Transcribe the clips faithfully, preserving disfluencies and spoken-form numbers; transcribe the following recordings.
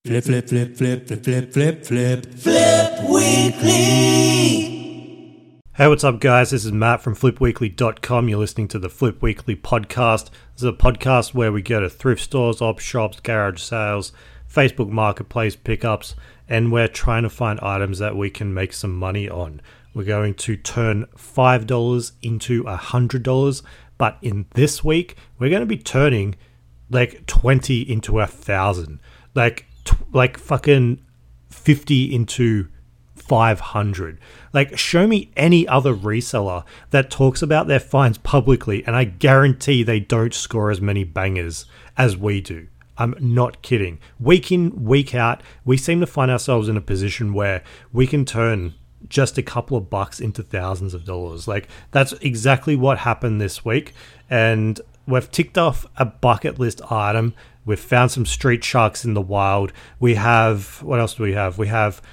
Flip, flip, flip, flip, flip, flip, flip, flip, Flip Weekly. Hey, what's up, guys? This is Matt from flip weekly dot com. You're listening to the Flip Weekly podcast. This is a podcast where we go to thrift stores, op shops, garage sales, Facebook Marketplace pickups, and we're trying to find items that we can make some money on. We're going to turn five dollars into one hundred dollars, but in this week, we're going to be turning like twenty into a thousand. Like, t- like fucking fifty into five hundred. Like, show me any other reseller that talks about their finds publicly, and I guarantee they don't score as many bangers as we do. I'm not kidding. Week in, week out, we seem to find ourselves in a position where we can turn just a couple of bucks into thousands of dollars. Like, that's exactly what happened this week. And we've ticked off a bucket list item. We've found some street sharks in the wild. We have, what else do we have? We have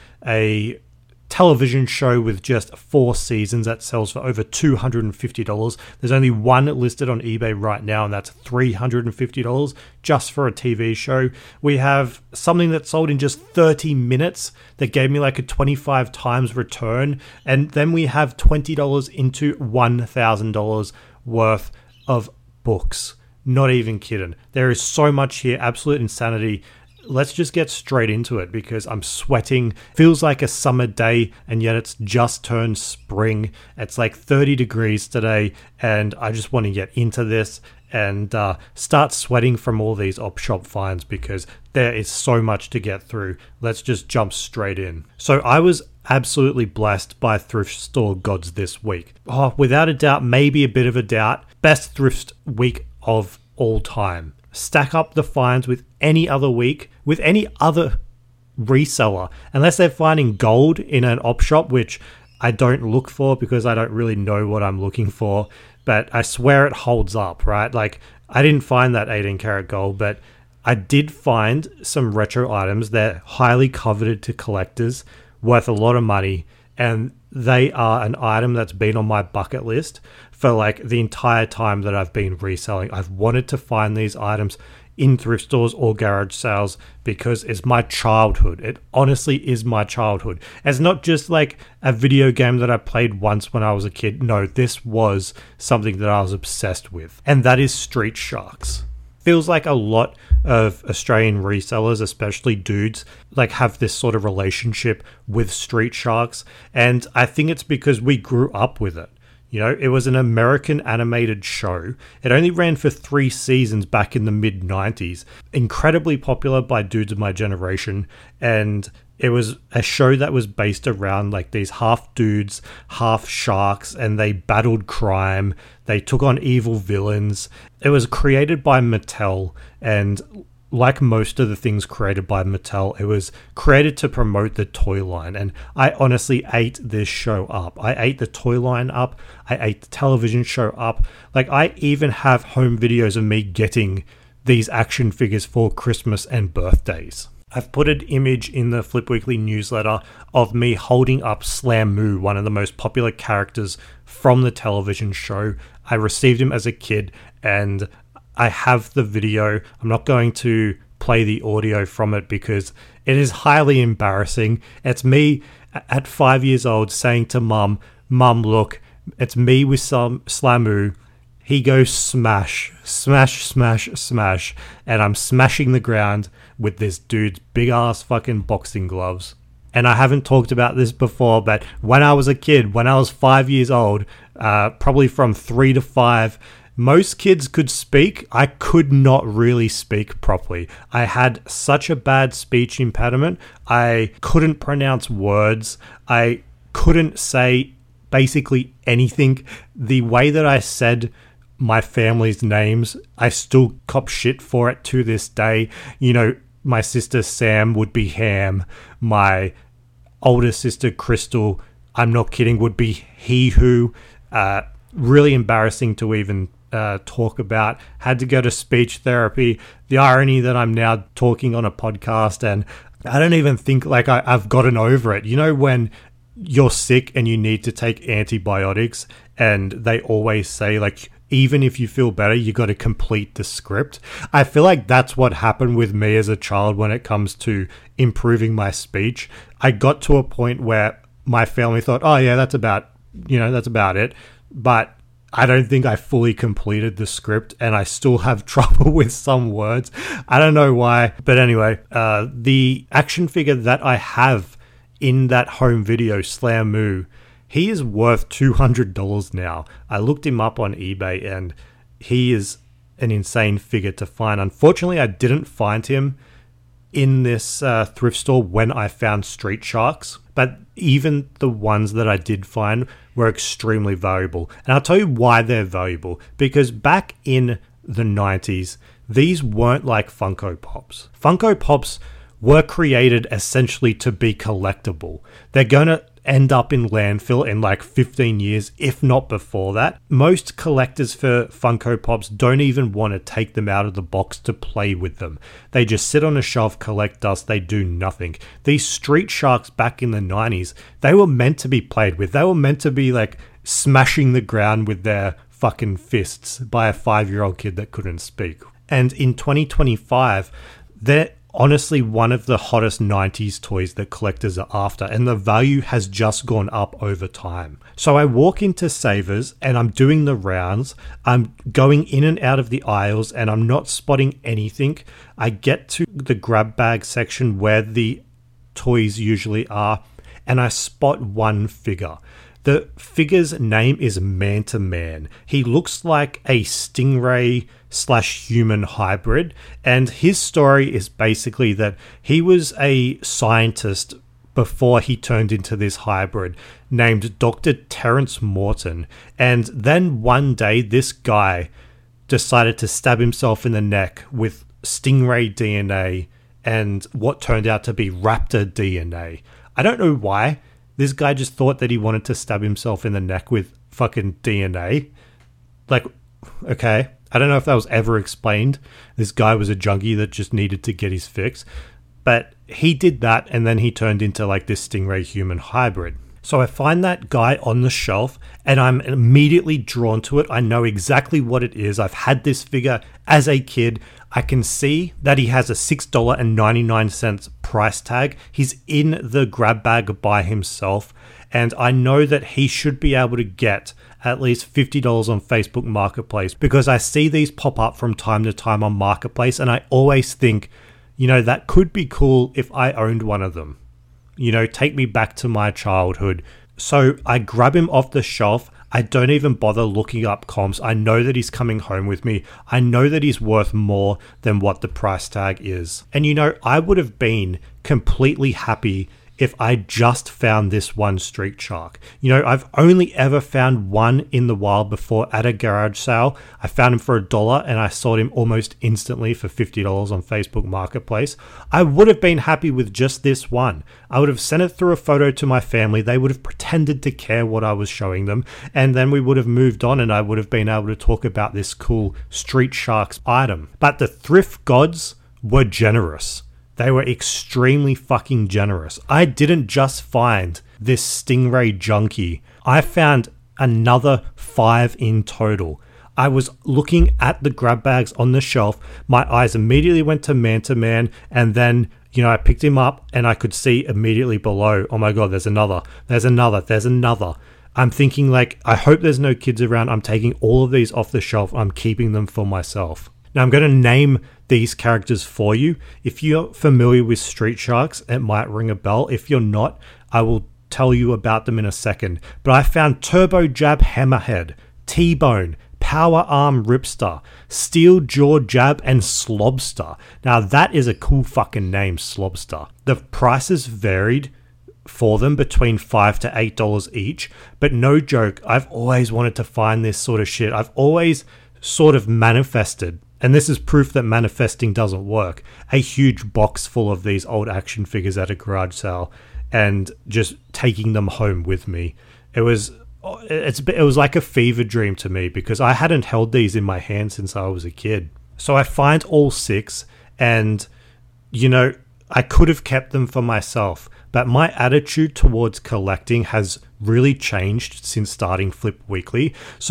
a television show with just four seasons that sells for over two hundred fifty dollars. There's only one listed on eBay right now, and that's three hundred fifty dollars just for a T V show. We have something that sold in just thirty minutes that gave me like a twenty-five times return. And then we have twenty dollars into one thousand dollars worth of books. Not even kidding. There is so much here. Absolute insanity. Let's just get straight into it because I'm sweating. Feels like a summer day, and yet it's just turned spring. It's like thirty degrees today, and I just want to get into this and uh, start sweating from all these op shop finds because there is so much to get through. Let's just jump straight in. So I was absolutely blessed by thrift store gods this week. Oh, without a doubt, maybe a bit of a doubt, best thrift week of all time. Stack up the finds with any other week, with any other reseller, unless they're finding gold in an op shop, which I don't look for because I don't really know what I'm looking for, but I swear it holds up, right? Like, I didn't find that eighteen karat gold, but I did find some retro items that are highly coveted to collectors, worth a lot of money, and they are an item that's been on my bucket list for like the entire time that I've been reselling. I've wanted to find these items in thrift stores or garage sales because it's my childhood. It honestly is my childhood. It's not just like a video game that I played once when I was a kid. No, this was something that I was obsessed with, and that is Street Sharks. Feels like a lot of Australian resellers, especially dudes, like have this sort of relationship with Street Sharks, and I think it's because we grew up with it. You know, it was an American animated show. It only ran for three seasons back in the mid nineties. Incredibly popular by dudes of my generation. And it was a show that was based around like these half dudes, half sharks, and they battled crime. They took on evil villains. It was created by Mattel, and like most of the things created by Mattel, it was created to promote the toy line. And I honestly ate this show up. I ate the toy line up. I ate the television show up. Like, I even have home videos of me getting these action figures for Christmas and birthdays. I've put an image in the Flip Weekly newsletter of me holding up Slam-Moo, one of the most popular characters from the television show. I received him as a kid, and I have the video. I'm not going to play the audio from it because it is highly embarrassing. It's me at five years old saying to mum, Mum, look, it's me with some Slam-Moo. He goes smash, smash, smash, smash, and I'm smashing the ground with this dude's big ass fucking boxing gloves. And I haven't talked about this before, but when I was a kid, when I was five years old, uh, probably from three to five, most kids could speak. I could not really speak properly. I had such a bad speech impediment. I couldn't pronounce words. I couldn't say basically anything. The way that I said my family's names, I still cop shit for it to this day. You know, my sister Sam would be Ham. My older sister Crystal, I'm not kidding, would be He Who. Uh, really embarrassing to even uh, talk about. Had to go to speech therapy. The irony that I'm now talking on a podcast and I don't even think like I, I've gotten over it. You know, when you're sick and you need to take antibiotics and they always say like even if you feel better, you got to complete the script. I feel like that's what happened with me as a child when it comes to improving my speech. I got to a point where my family thought, oh yeah, that's about, you know, that's about it. But I don't think I fully completed the script, and I still have trouble with some words. I don't know why. But anyway, uh, the action figure that I have in that home video, Slamu, he is worth two hundred dollars now. I looked him up on eBay, and he is an insane figure to find. Unfortunately, I didn't find him in this uh, thrift store when I found Street Sharks, but even the ones that I did find were extremely valuable. And I'll tell you why they're valuable, because back in the nineties, these weren't like Funko Pops. Funko Pops were created essentially to be collectible. They're going to end up in landfill in like fifteen years, if not before that. Most collectors for Funko Pops don't even want to take them out of the box to play with them. They just sit on a shelf, collect dust, they do nothing. These Street Sharks back in the nineties, they were meant to be played with. They were meant to be like smashing the ground with their fucking fists by a five-year-old kid that couldn't speak. And in twenty twenty-five, they're honestly one of the hottest nineties toys that collectors are after, and the value has just gone up over time. So I walk into Savers and I'm doing the rounds. I'm going in and out of the aisles and I'm not spotting anything. I get to the grab bag section where the toys usually are, and I spot one figure. The figure's name is Man to Man. He looks like a stingray slash human hybrid, and his story is basically that he was a scientist before he turned into this hybrid named Doctor Terrence Morton, and then one day this guy decided to stab himself in the neck with stingray D N A and what turned out to be raptor D N A. I don't know why. This guy just thought that he wanted to stab himself in the neck with fucking D N A. Like, okay. I don't know if that was ever explained. This guy was a junkie that just needed to get his fix. But he did that, and then he turned into like this stingray human hybrid. So I find that guy on the shelf, and I'm immediately drawn to it. I know exactly what it is. I've had this figure as a kid. I can see that he has a six dollars and ninety-nine cents price tag. He's in the grab bag by himself, and I know that he should be able to get at least fifty dollars on Facebook Marketplace, because I see these pop up from time to time on Marketplace, and I always think, you know, that could be cool if I owned one of them. You know, take me back to my childhood. So I grab him off the shelf. I don't even bother looking up comps. I know that he's coming home with me. I know that he's worth more than what the price tag is. And you know, I would have been completely happy if I just found this one Street Shark. You know, I've only ever found one in the wild before at a garage sale. I found him for a dollar and I sold him almost instantly for fifty dollars on Facebook Marketplace. I would have been happy with just this one. I would have sent it through a photo to my family. They would have pretended to care what I was showing them, and then we would have moved on and I would have been able to talk about this cool Street Sharks item. But the thrift gods were generous. They were extremely fucking generous. I didn't just find this stingray junkie. I found another five in total. I was looking at the grab bags on the shelf. My eyes immediately went to Man to Man, and then, you know, I picked him up and I could see immediately below, oh my God, there's another, there's another, there's another. I'm thinking like, I hope there's no kids around. I'm taking all of these off the shelf. I'm keeping them for myself. Now I'm going to name these characters for you. If you're familiar with Street Sharks, it might ring a bell. If you're not, I will tell you about them in a second. But I found Turbo Jab Hammerhead, T-Bone, Power Arm Ripster, Steel Jaw Jab, and Slobster. Now that is a cool fucking name, Slobster. The prices varied for them between five to eight dollars each, but no joke, I've always wanted to find this sort of shit. I've always sort of manifested, and this is proof that manifesting doesn't work, a huge box full of these old action figures at a garage sale and just taking them home with me. It was it's it was like a fever dream to me, because I hadn't held these in my hand since I was a kid. So I find all six, and you know, I could have kept them for myself, but my attitude towards collecting has really changed since starting Flip Weekly. So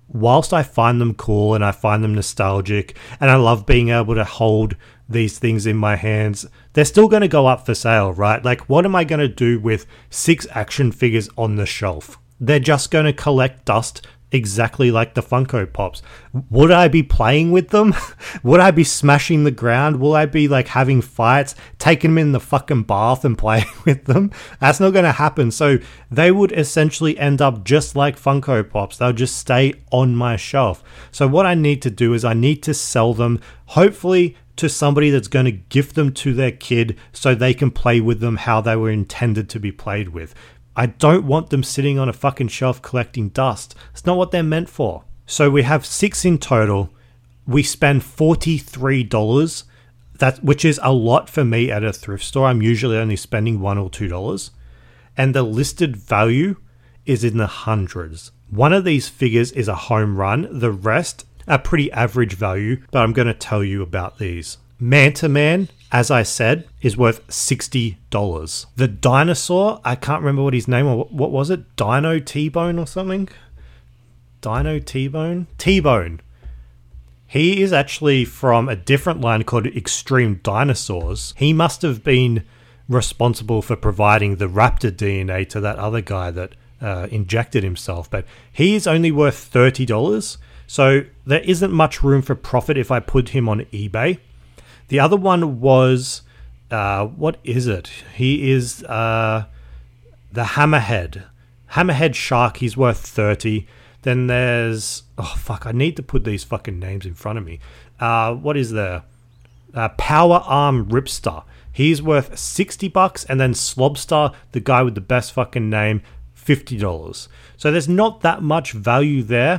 whilst I find them cool and I find them nostalgic and I love being able to hold these things in my hands, they're still going to go up for sale, right? Like, what am I going to do with six action figures on the shelf? They're just going to collect dust exactly like the Funko Pops. Would I be playing with them? Would I be smashing the ground? Will I be like having fights, taking them in the fucking bath and playing with them? That's not going to happen. So they would essentially end up just like Funko Pops. They'll just stay on my shelf. So what I need to do is I need to sell them, hopefully to somebody that's going to gift them to their kid so they can play with them how they were intended to be played with. I don't want them sitting on a fucking shelf collecting dust. It's not what they're meant for. So we have six in total. We spend forty-three dollars, that, which is a lot for me at a thrift store. I'm usually only spending one or two dollars. And the listed value is in the hundreds. One of these figures is a home run. The rest are pretty average value, but I'm going to tell you about these. Manta Man, as I said, is worth sixty dollars. The dinosaur, I can't remember what his name was. What was it? Dino T-Bone or something? Dino T-Bone? T-Bone. He is actually from a different line called Extreme Dinosaurs. He must have been responsible for providing the raptor D N A to that other guy that uh, injected himself. But he is only worth thirty dollars. So there isn't much room for profit if I put him on eBay. The other one was, uh, what is it? He is uh, the Hammerhead. Hammerhead Shark, he's worth thirty. Then there's, oh fuck, I need to put these fucking names in front of me. Uh, what is there? Uh, Power Arm Ripster. He's worth sixty bucks. And then Slobster, the guy with the best fucking name, fifty dollars. So there's not that much value there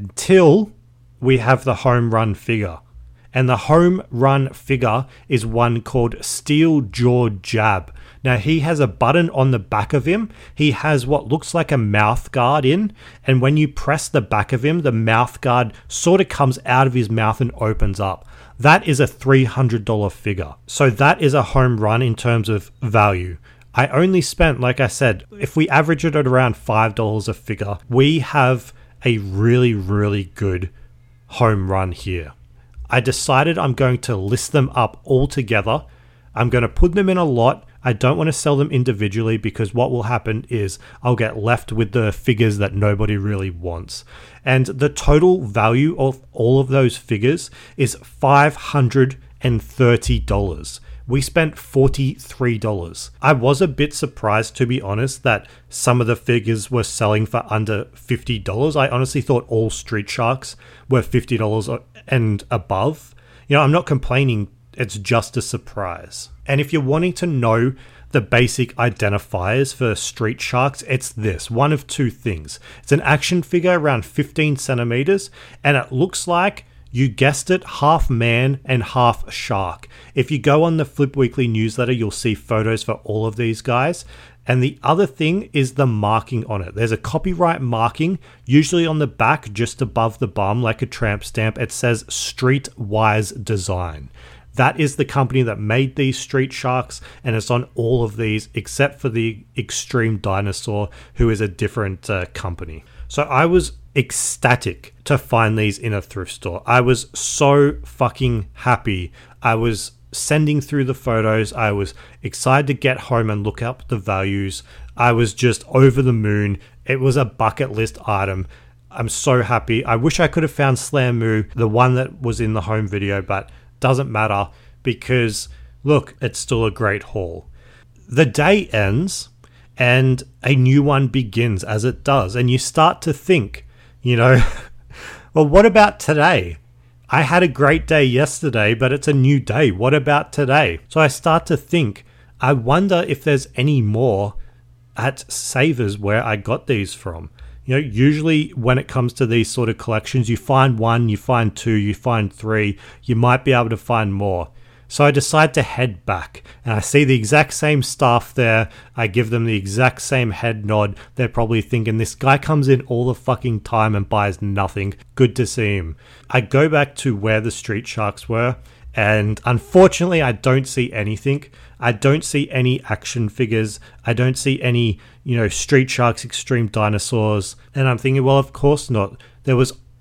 until we have the home run figure. And the home run figure is one called Steel Jaw Jab. Now, he has a button on the back of him. He has what looks like a mouth guard in. And when you press the back of him, the mouth guard sort of comes out of his mouth and opens up. That is a three hundred dollars figure. So that is a home run in terms of value. I only spent, like I said, if we average it at around five dollars a figure, we have a really, really good home run here. I decided I'm going to list them up all together. I'm going to put them in a lot. I don't want to sell them individually because what will happen is I'll get left with the figures that nobody really wants. And the total value of all of those figures is five hundred thirty dollars. We spent forty-three dollars. I was a bit surprised, to be honest, that some of the figures were selling for under fifty dollars. I honestly thought all Street Sharks were fifty dollars and above. You know, I'm not complaining. It's just a surprise. And if you're wanting to know the basic identifiers for Street Sharks, it's this. One of two things. It's an action figure around fifteen centimeters, and it looks like, you guessed it, half man and half shark. If you go on the Flip Weekly newsletter, you'll see photos for all of these guys. And the other thing is the marking on it. There's a copyright marking, usually on the back, just above the bum, like a tramp stamp. It says Streetwise Design. That is the company that made these Street Sharks, and it's on all of these except for the Extreme Dinosaur, who is a different uh, company. So I was ecstatic to find these in a thrift store. I was so fucking happy. I was sending through the photos. I was excited to get home and look up the values. I was just over the moon. It was a bucket list item. I'm so happy. I wish I could have found Slamu, the one that was in the home video, but doesn't matter because, look, it's still a great haul. The day ends and a new one begins, as it does. And you start to think, you know, well, what about today? I had a great day yesterday, but it's a new day. What about today? So I start to think, I wonder if there's any more at Savers where I got these from. You know, usually when it comes to these sort of collections, you find one, you find two, you find three, you might be able to find more. So I decide to head back, and I see the exact same staff there. I give them the exact same head nod. They're probably thinking, this guy comes in all the fucking time and buys nothing. Good to see him. I go back to where the Street Sharks were, and unfortunately I don't see anything. I don't see any action figures. I don't see any, you know, Street Sharks Extreme Dinosaurs. And I'm thinking, well, of course not. There was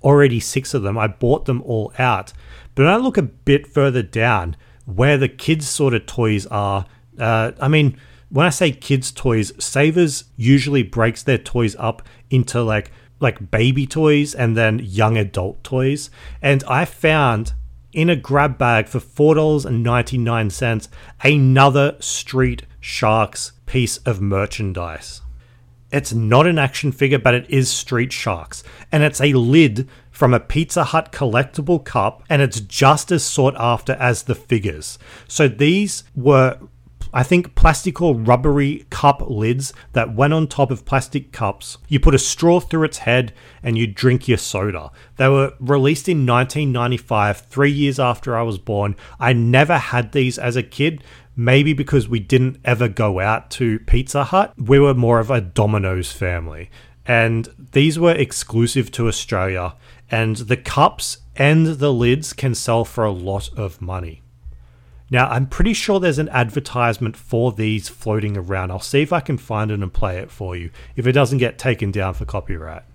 already six of them. I bought them all out. But when I look a bit further down where the kids' sort of toys are, uh, I mean, when I say kids' toys, Savers usually breaks their toys up into like like baby toys and then young adult toys. And I found in a grab bag for four dollars and ninety-nine cents another Street Sharks piece of merchandise. It's not an action figure, but it is Street Sharks. And it's a lid from a Pizza Hut collectible cup, and it's just as sought after as the figures. So these were, I think, plastic or rubbery cup lids that went on top of plastic cups. You put a straw through its head and you drink your soda. They were released in nineteen ninety-five, three years after I was born. I never had these as a kid. Maybe because we didn't ever go out to Pizza Hut. We were more of a Domino's family. And these were exclusive to Australia. And the cups and the lids can sell for a lot of money. Now, I'm pretty sure there's an advertisement for these floating around. I'll see if I can find it and play it for you, if it doesn't get taken down for copyright.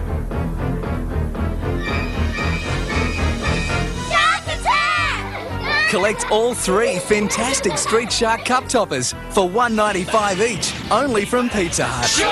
Collect all three fantastic Street Shark cup toppers for one dollars ninety-five each, only from Pizza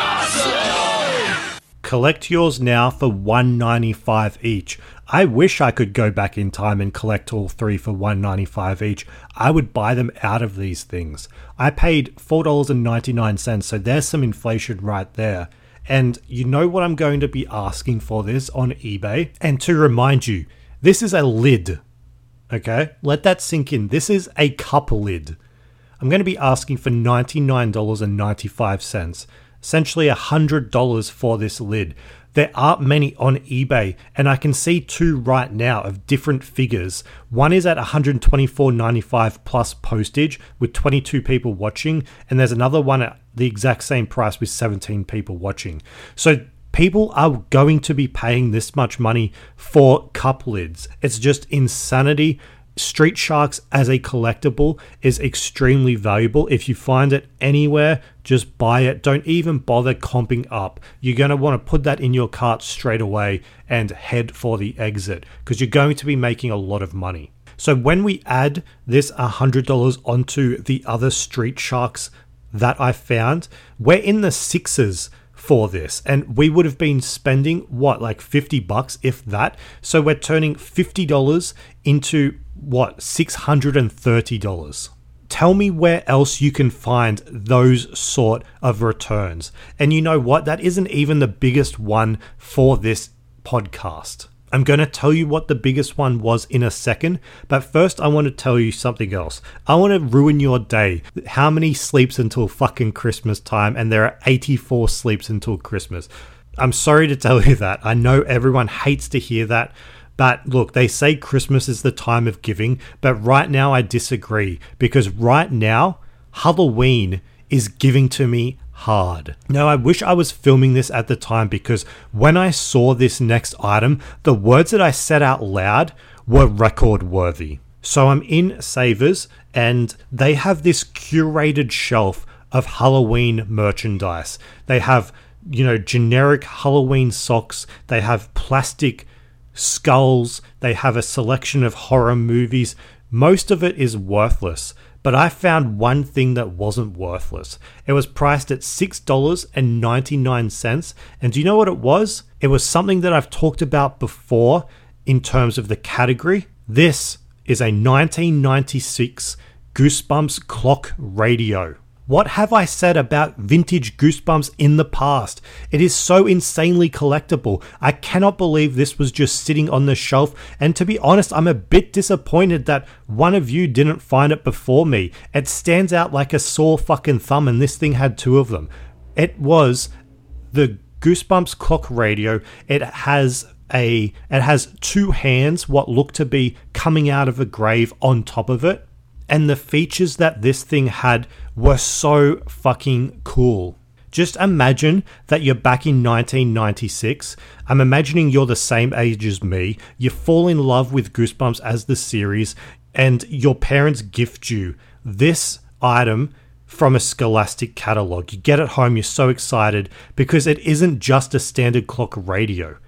Hut. Collect yours now for one dollars ninety-five each. I wish I could go back in time and collect all three for one dollars ninety-five each. I would buy them out of these things. I paid four dollars and ninety-nine cents, so there's some inflation right there. And you know what I'm going to be asking for this on eBay? And to remind you, this is a lid. Okay, let that sink in. This is a cup lid. I'm going to be asking for ninety-nine dollars and ninety-five cents, essentially one hundred dollars for this lid. There aren't many on eBay, and I can see two right now of different figures. One is at one hundred twenty-four dollars and ninety-five cents plus postage with twenty-two people watching, and there's another one at the exact same price with seventeen people watching. So people are going to be paying this much money for cup lids. It's just insanity. Street Sharks as a collectible is extremely valuable. If you find it anywhere, just buy it. Don't even bother comping up. You're going to want to put that in your cart straight away and head for the exit because you're going to be making a lot of money. So when we add this one hundred dollars onto the other Street Sharks that I found, we're in the sixes for this, and we would have been spending what, like fifty bucks, if that. So we're turning fifty dollars into what, six hundred thirty dollars. Tell me where else you can find those sort of returns. And you know what, that isn't even the biggest one for this podcast. I'm going to tell you what the biggest one was in a second, but first I want to tell you something else. I want to ruin your day. How many sleeps until fucking Christmas time? And there are eighty-four sleeps until Christmas. I'm sorry to tell you that. I know everyone hates to hear that, but look, they say Christmas is the time of giving, but right now I disagree, because right now, Halloween is giving to me hard. Now, I wish I was filming this at the time, because when I saw this next item, the words that I said out loud were record worthy. So I'm in Savers, and they have this curated shelf of Halloween merchandise. They have, you know, generic Halloween socks. They have plastic skulls. They have a selection of horror movies. Most of it is worthless. But I found one thing that wasn't worthless. It was priced at six dollars and ninety-nine cents. And do you know what it was? It was something that I've talked about before in terms of the category. This is a nineteen ninety-six Goosebumps clock radio. What have I said about vintage Goosebumps in the past? It is so insanely collectible. I cannot believe this was just sitting on the shelf. And to be honest, I'm a bit disappointed that one of you didn't find it before me. It stands out like a sore fucking thumb, and this thing had two of them. It was the Goosebumps clock radio. It has a, it has two hands, what look to be coming out of a grave on top of it. And the features that this thing had were so fucking cool. Just imagine that you're back in nineteen ninety-six. I'm imagining you're the same age as me. You fall in love with Goosebumps as the series, and your parents gift you this item from a Scholastic catalog. You get it home, you're so excited because it isn't just a standard clock radio.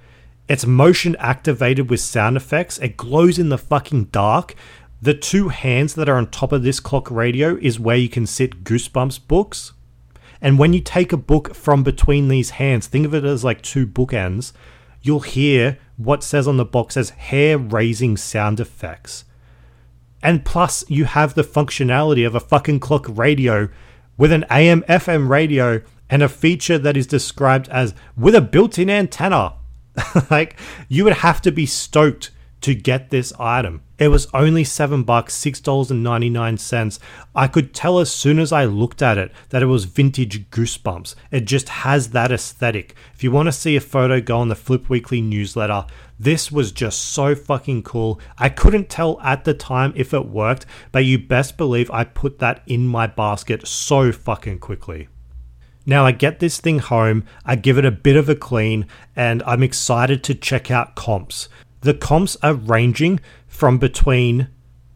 It's motion activated with sound effects. It glows in the fucking dark. The two hands that are on top of this clock radio is where you can sit Goosebumps books. And when you take a book from between these hands, think of it as like two bookends, you'll hear what says on the box as hair-raising sound effects. And plus, you have the functionality of a fucking clock radio with an A M F M radio and a feature that is described as with a built-in antenna. Like, you would have to be stoked to get this item. It was only seven bucks, six dollars and ninety-nine cents. I could tell as soon as I looked at it that it was vintage Goosebumps. It just has that aesthetic. If you want to see a photo, go on the Flip Weekly newsletter. This was just so fucking cool. I couldn't tell at the time if it worked, but you best believe I put that in my basket so fucking quickly. Now I get this thing home, I give it a bit of a clean, and I'm excited to check out comps. The comps are ranging from between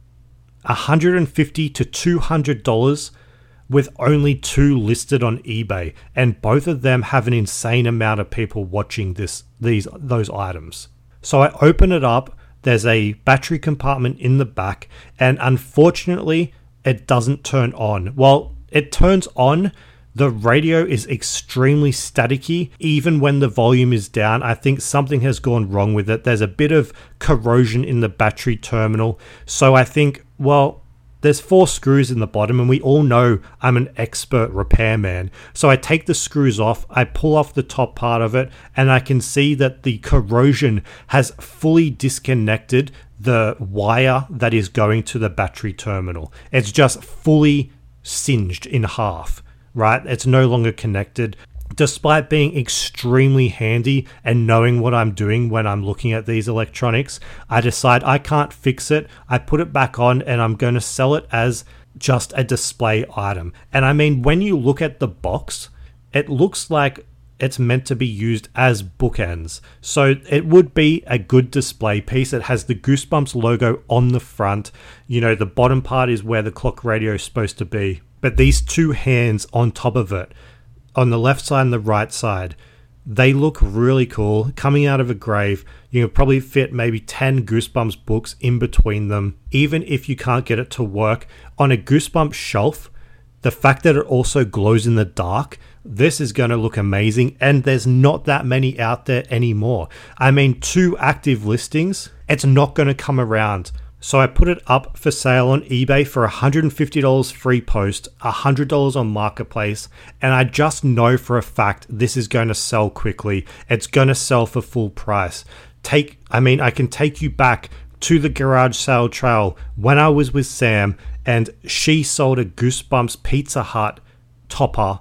one hundred fifty dollars to two hundred dollars, with only two listed on eBay, and both of them have an insane amount of people watching this these those items. So I open it up, there's a battery compartment in the back, and unfortunately it doesn't turn on. Well, it turns on. The radio is extremely staticky, even when the volume is down. I think something has gone wrong with it. There's a bit of corrosion in the battery terminal. So I think, well, there's four screws in the bottom, and we all know I'm an expert repairman. So I take the screws off, I pull off the top part of it, and I can see that the corrosion has fully disconnected the wire that is going to the battery terminal. It's just fully singed in half. Right? It's no longer connected. Despite being extremely handy and knowing what I'm doing when I'm looking at these electronics, I decide I can't fix it. I put it back on and I'm going to sell it as just a display item. And I mean, when you look at the box, it looks like it's meant to be used as bookends. So it would be a good display piece. It has the Goosebumps logo on the front. You know, the bottom part is where the clock radio is supposed to be. But these two hands on top of it, on the left side and the right side, they look really cool. Coming out of a grave, you can probably fit maybe ten Goosebumps books in between them. Even if you can't get it to work on a Goosebumps shelf, the fact that it also glows in the dark, this is going to look amazing. And there's not that many out there anymore. I mean, two active listings, it's not going to come around. So I put it up for sale on eBay for one hundred fifty dollars free post, one hundred dollars on Marketplace, and I just know for a fact this is going to sell quickly. It's going to sell for full price. Take, I mean, I can take you back to the garage sale trail when I was with Sam, and she sold a Goosebumps Pizza Hut topper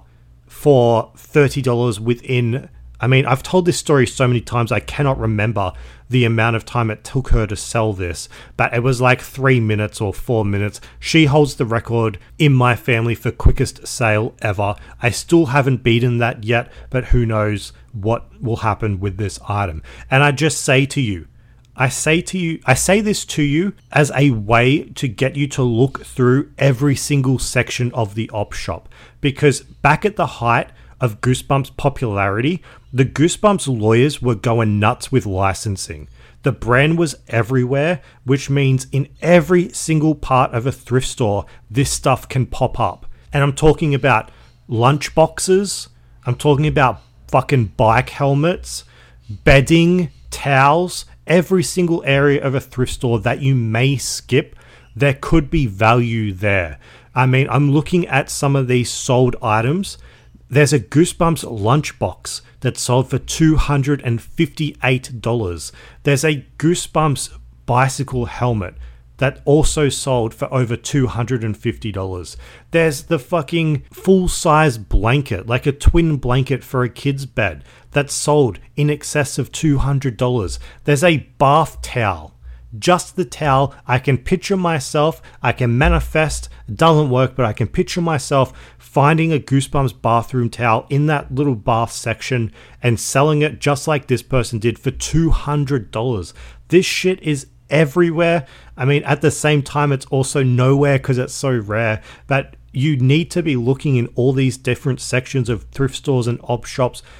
for thirty dollars within, I mean, I've told this story so many times I cannot remember the amount of time it took her to sell this, but it was like three minutes or four minutes. She holds the record in my family for quickest sale ever. I still haven't beaten that yet, but who knows what will happen with this item. And I just say to you, I say to you, I say this to you as a way to get you to look through every single section of the op shop, because back at the height of Goosebumps popularity, the Goosebumps lawyers were going nuts with licensing. The brand was everywhere, which means in every single part of a thrift store, this stuff can pop up. And I'm talking about lunch boxes, I'm talking about fucking bike helmets, bedding, towels, every single area of a thrift store that you may skip, there could be value there. I mean, I'm looking at some of these sold items. There's a Goosebumps lunchbox that sold for two hundred fifty-eight dollars. There's a Goosebumps bicycle helmet that also sold for over two hundred fifty dollars. There's the fucking full-size blanket, like a twin blanket for a kid's bed, that sold in excess of two hundred dollars. There's a bath towel. Just the towel. I can picture myself, I can manifest, it doesn't work, but I can picture myself finding a Goosebumps bathroom towel in that little bath section and selling it just like this person did for two hundred dollars. This shit is everywhere. I mean, at the same time, it's also nowhere because it's so rare, but you need to be looking in all these different sections of thrift stores and op shops.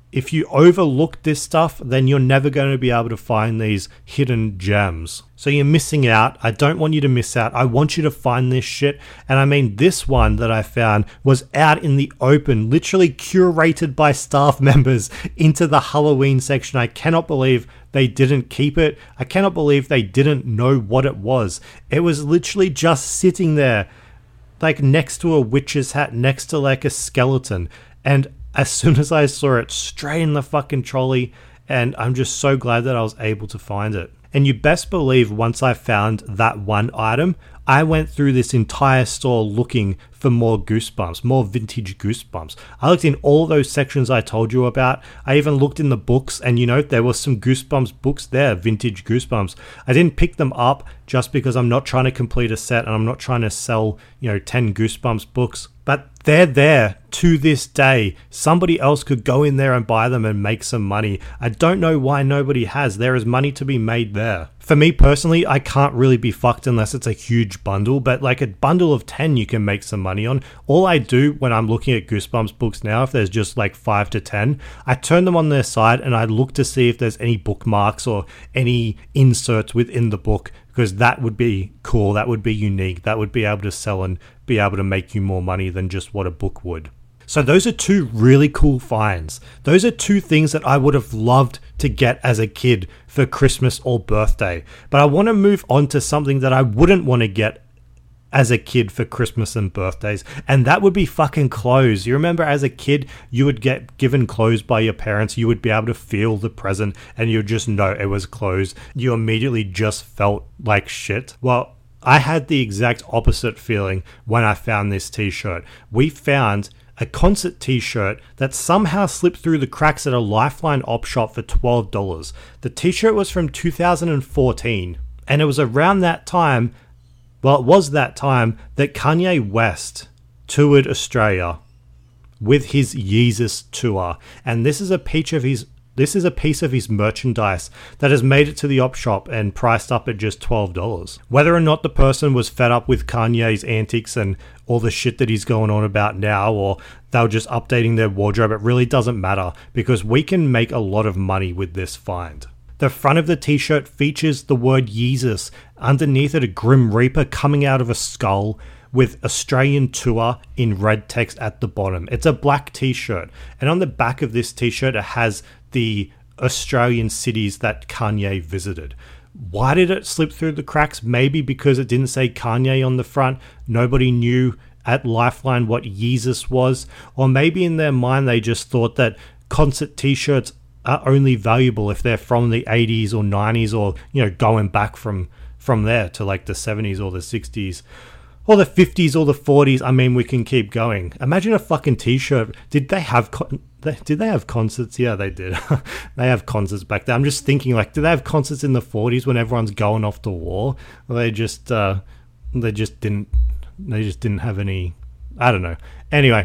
if you overlook this stuff, then you're never going to be able to find these hidden gems. So you're missing out. I don't want you to miss out. I want you to find this shit. And I mean, this one that I found was out in the open, literally curated by staff members into the Halloween section. I cannot believe they didn't keep it. I cannot believe they didn't know what it was. It was literally just sitting there, like next to a witch's hat, next to like a skeleton. And as soon as I saw it, straight in the fucking trolley, and I'm just so glad that I was able to find it. And you best believe once I found that one item, I went through this entire store looking for more Goosebumps, more vintage Goosebumps. I looked in all those sections I told you about. I even looked in the books, and you know, there were some Goosebumps books there, vintage Goosebumps. I didn't pick them up just because I'm not trying to complete a set and I'm not trying to sell, you know, ten Goosebumps books. But they're there to this day. Somebody else could go in there and buy them and make some money. I don't know why nobody has. There is money to be made there. For me personally, I can't really be fucked unless it's a huge bundle, but like a bundle of ten you can make some money on. All I do when I'm looking at Goosebumps books now, if there's just like five to ten, I turn them on their side and I look to see if there's any bookmarks or any inserts within the book, because that would be cool, that would be unique, that would be able to sell and be able to make you more money than just what a book would. So those are two really cool finds. Those are two things that I would have loved to get as a kid for Christmas or birthday. But I want to move on to something that I wouldn't want to get as a kid for Christmas and birthdays, and that would be fucking clothes. You remember as a kid, you would get given clothes by your parents, you would be able to feel the present, and you would just know it was clothes. You immediately just felt like shit. Well, I had the exact opposite feeling when I found this t-shirt. We found a concert t-shirt that somehow slipped through the cracks at a Lifeline op shop for twelve dollars. The t-shirt was from two thousand fourteen, and it was around that time, well, it was that time that Kanye West toured Australia with his Yeezus tour. And this is a piece of his this is a piece of his merchandise that has made it to the op shop and priced up at just twelve dollars. Whether or not the person was fed up with Kanye's antics and all the shit that he's going on about now, or they were just updating their wardrobe, it really doesn't matter, because we can make a lot of money with this find. The front of the t-shirt features the word Yeezus. Underneath it, a Grim Reaper coming out of a skull with Australian tour in red text at the bottom. It's a black t-shirt. And on the back of this t-shirt, it has the Australian cities that Kanye visited. Why did it slip through the cracks? Maybe because it didn't say Kanye on the front. Nobody knew at Lifeline what Yeezus was. Or maybe in their mind, they just thought that concert t-shirts are only valuable if they're from the eighties or nineties, or, you know, going back from from there to like the seventies or the sixties or the fifties or the forties. I mean, we can keep going. Imagine a fucking t-shirt. Did they have con- did they have concerts? Yeah, they did. They have concerts back then. I'm just thinking, like, did they have concerts in the forties when everyone's going off to war? Or they just uh they just didn't they just didn't have any, I don't know. Anyway,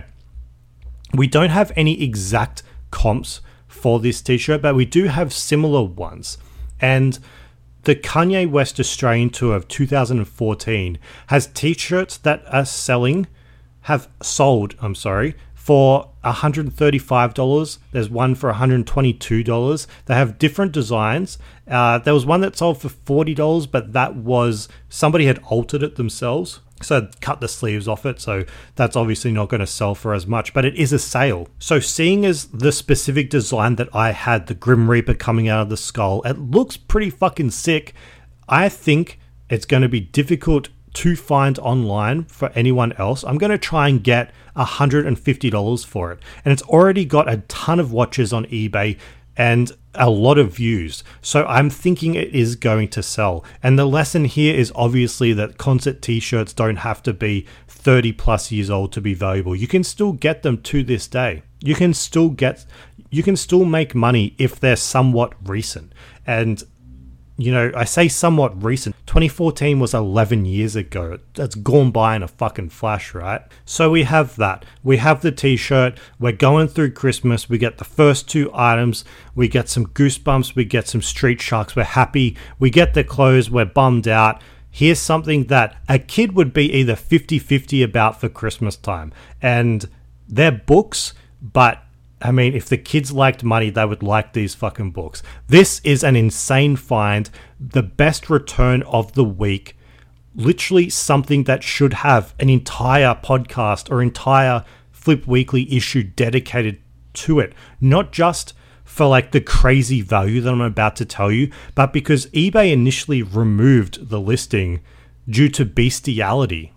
we don't have any exact comps for this t-shirt, but we do have similar ones. And the Kanye West Australian tour of two thousand fourteen has t-shirts that are selling, have sold, I'm sorry, for one hundred thirty-five dollars. There's one for one hundred twenty-two dollars. They have different designs. Uh, there was one that sold for forty dollars, but that was, somebody had altered it themselves. So cut the sleeves off it, so that's obviously not going to sell for as much, but it is a sale. So seeing as the specific design that I had, the Grim Reaper coming out of the skull, it looks pretty fucking sick. I think it's going to be difficult to find online for anyone else. I'm going to try and get one hundred fifty dollars for it. And it's already got a ton of watches on eBay and a lot of views. So I'm thinking it is going to sell. And the lesson here is obviously that concert t-shirts don't have to be thirty plus years old to be valuable. You can still get them to this day. You can still get, you can still make money if they're somewhat recent. And, you know, I say somewhat recent. twenty fourteen was eleven years ago. That's gone by in a fucking flash, right? So we have that. We have the t-shirt. We're going through Christmas. We get the first two items. We get some Goosebumps. We get some Street Sharks. We're happy. We get the clothes. We're bummed out. Here's something that a kid would be either fifty-fifty about for Christmas time. And they're books, but I mean, if the kids liked money, they would like these fucking books. This is an insane find. The best return of the week. Literally something that should have an entire podcast or entire Flip Weekly issue dedicated to it. Not just for like the crazy value that I'm about to tell you, but because eBay initially removed the listing due to bestiality.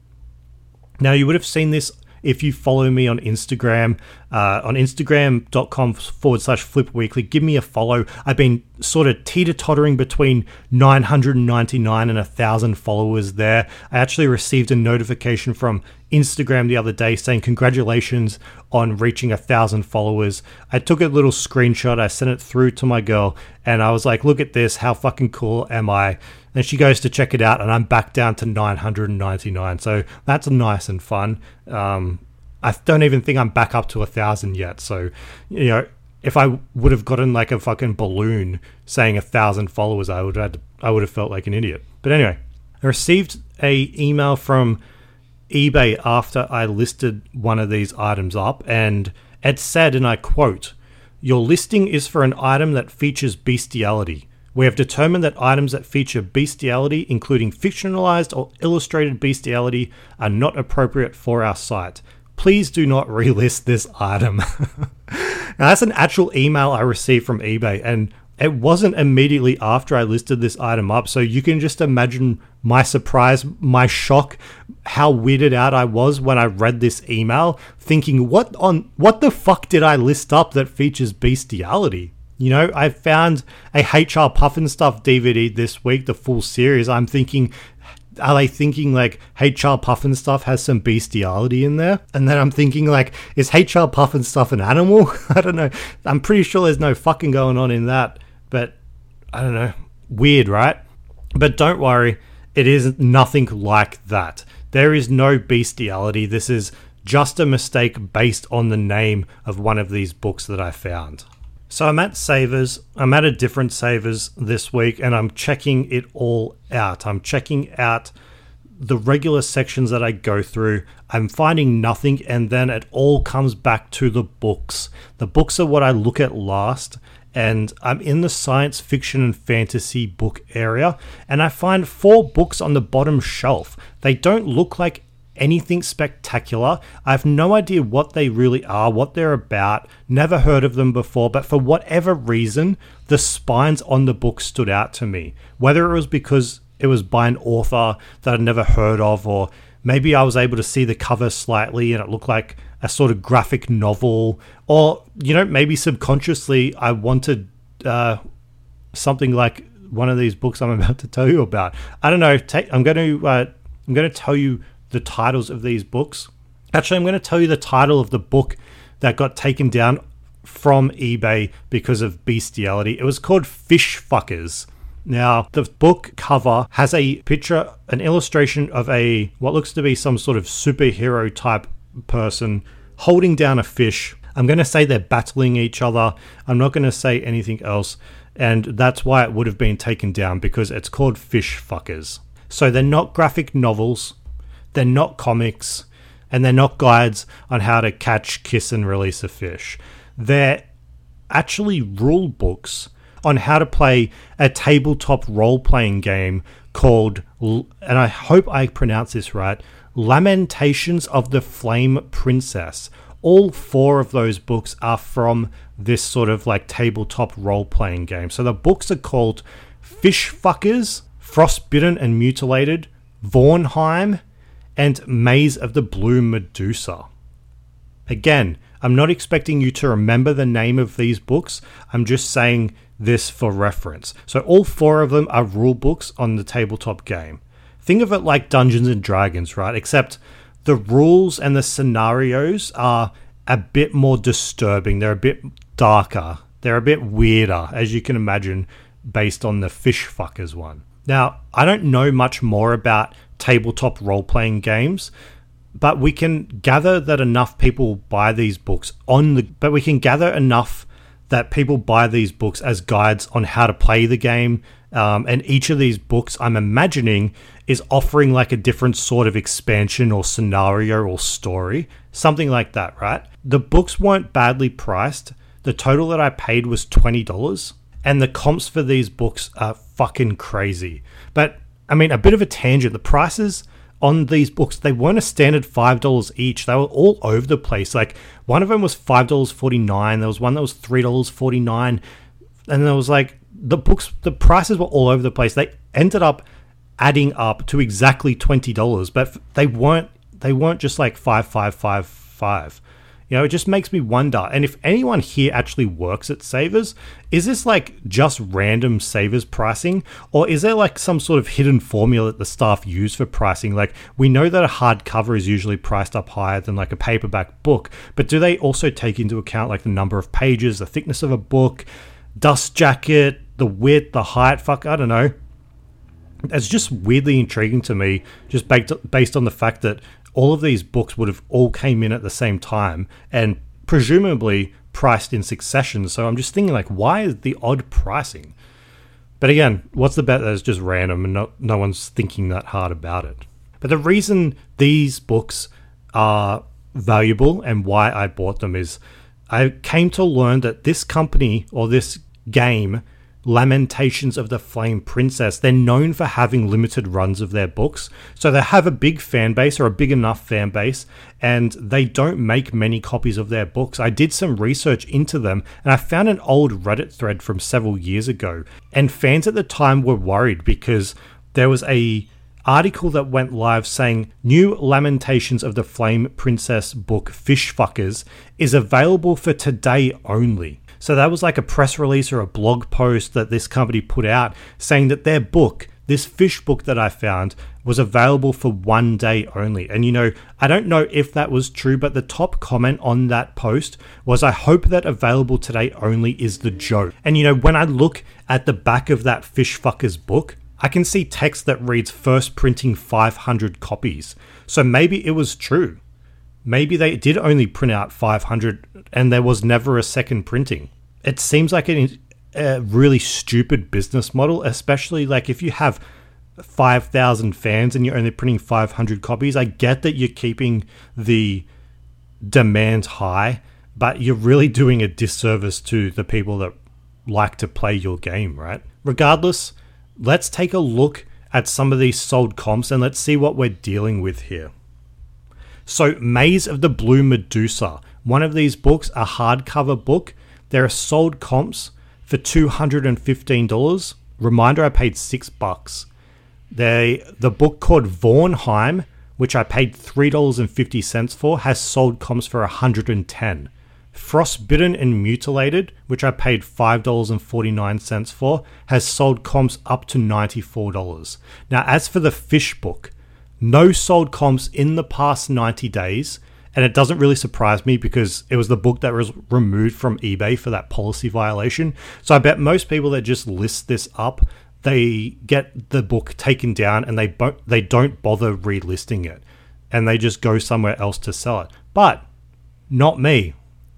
Now, you would have seen this if you follow me on Instagram, uh, on Instagram.com forward slash Flip Weekly. Give me a follow. I've been sort of teeter-tottering between nine hundred ninety-nine and one thousand followers there. I actually received a notification from Instagram the other day saying congratulations on reaching one thousand followers. I took a little screenshot. I sent it through to my girl, and I was like, look at this. How fucking cool am I? And she goes to check it out, and I'm back down to nine hundred ninety-nine. So that's nice and fun. Um, I don't even think I'm back up to one thousand yet. So, you know, if I would have gotten like a fucking balloon saying one thousand followers, I would have, I would have felt like an idiot. But anyway, I received a email from eBay after I listed one of these items up, and it said, and I quote, "Your listing is for an item that features bestiality. We have determined that items that feature bestiality, including fictionalized or illustrated bestiality, are not appropriate for our site. Please do not relist this item." Now, that's an actual email I received from eBay, and it wasn't immediately after I listed this item up, so you can just imagine my surprise, my shock, how weirded out I was when I read this email, thinking, what on what the fuck did I list up that features bestiality? You know, I found a H R Pufnstuf D V D this week, the full series. I'm thinking, are they thinking like H R Pufnstuf has some bestiality in there? And then I'm thinking like, is H R Pufnstuf an animal? I don't know. I'm pretty sure there's no fucking going on in that. But I don't know. Weird, right? But don't worry. It is nothing like that. There is no bestiality. This is just a mistake based on the name of one of these books that I found. So I'm at Savers, I'm at a different Savers this week, and I'm checking it all out. I'm checking out the regular sections that I go through. I'm finding nothing, and then it all comes back to the books. The books are what I look at last, and I'm in the science fiction and fantasy book area, and I find four books on the bottom shelf. They don't look like anything spectacular. I have no idea what they really are, what they're about, never heard of them before, but for whatever reason, the spines on the book stood out to me. Whether it was because it was by an author that I'd never heard of, or maybe I was able to see the cover slightly and it looked like a sort of graphic novel, or, you know, maybe subconsciously I wanted uh, something like one of these books I'm about to tell you about. I don't know. Take, I'm going to uh, I'm going to tell you the titles of these books. Actually, I'm going to tell you the title of the book that got taken down from eBay because of bestiality. It was called Fish Fuckers. Now, the book cover has a picture, an illustration of a, what looks to be some sort of superhero type person holding down a fish. I'm going to say they're battling each other. I'm not going to say anything else. And that's why it would have been taken down, because it's called Fish Fuckers. So they're not graphic novels. They're not comics, and they're not guides on how to catch, kiss, and release a fish. They're actually rule books on how to play a tabletop role-playing game called, and I hope I pronounce this right, Lamentations of the Flame Princess. All four of those books are from this sort of like tabletop role-playing game. So the books are called Fish Fuckers, Frostbitten and Mutilated, Vornheim, and Maze of the Blue Medusa. Again, I'm not expecting you to remember the name of these books. I'm just saying this for reference. So all four of them are rule books on the tabletop game. Think of it like Dungeons and Dragons, right? Except the rules and the scenarios are a bit more disturbing. They're a bit darker. They're a bit weirder, as you can imagine, based on the Fish Fuckers one. Now, I don't know much more about tabletop role-playing games, but we can gather that enough people buy these books on the but we can gather enough that people buy these books as guides on how to play the game Um, and each of these books, I'm imagining, is offering like a different sort of expansion or scenario or story, something like that, right? The books weren't badly priced. The total that I paid was twenty dollars, and the comps for these books are fucking crazy. But I mean, a bit of a tangent. The prices on these books, they weren't a standard five dollars each. They were all over the place. Like, one of them was five dollars and forty-nine cents. There was one that was three dollars and forty-nine cents. And there was like, the books, the prices were all over the place. They ended up adding up to exactly twenty dollars, but they weren't, they weren't just like five, five, five, five. You know, it just makes me wonder. And if anyone here actually works at Savers, is this like just random Savers pricing? Or is there like some sort of hidden formula that the staff use for pricing? Like, we know that a hardcover is usually priced up higher than like a paperback book, but do they also take into account like the number of pages, the thickness of a book, dust jacket, the width, the height? Fuck, I don't know. It's just weirdly intriguing to me, just based based on the fact that all of these books would have all came in at the same time and presumably priced in succession. So I'm just thinking, like, why is the odd pricing? But again, what's the bet that it's just random and no, no one's thinking that hard about it? But the reason these books are valuable and why I bought them is I came to learn that this company, or this game, Lamentations of the Flame Princess, they're known for having limited runs of their books. So they have a big fan base, or a big enough fan base, and they don't make many copies of their books. I did some research into them, and I found an old Reddit thread from several years ago, and fans at the time were worried because there was a article that went live saying new Lamentations of the Flame Princess book, Fish Fuckers, is available for today only. So that was like a press release or a blog post that this company put out saying that their book, this fish book that I found, was available for one day only. And you know, I don't know if that was true, but the top comment on that post was, I hope that available today only is the joke. And you know, when I look at the back of that Fish Fuckers book, I can see text that reads first printing five hundred copies. So maybe it was true. Maybe they did only print out five hundred and there was never a second printing. It seems like a, a really stupid business model, especially like if you have five thousand fans and you're only printing five hundred copies. I get that you're keeping the demand high, but you're really doing a disservice to the people that like to play your game, right? Regardless, let's take a look at some of these sold comps and let's see what we're dealing with here. So, Maze of the Blue Medusa, one of these books, a hardcover book. There are sold comps for two hundred fifteen dollars. Reminder, I paid six bucks. They, the book called Vaughnheim, which I paid three dollars and fifty cents for, has sold comps for one hundred ten dollars. Frostbitten and Mutilated, which I paid five dollars and forty-nine cents for, has sold comps up to ninety-four dollars. Now, as for the Fish book, no sold comps in the past ninety days, and it doesn't really surprise me because it was the book that was removed from eBay for that policy violation. So I bet most people that just list this up, they get the book taken down and they bo- they don't bother relisting it, and they just go somewhere else to sell it. But not me.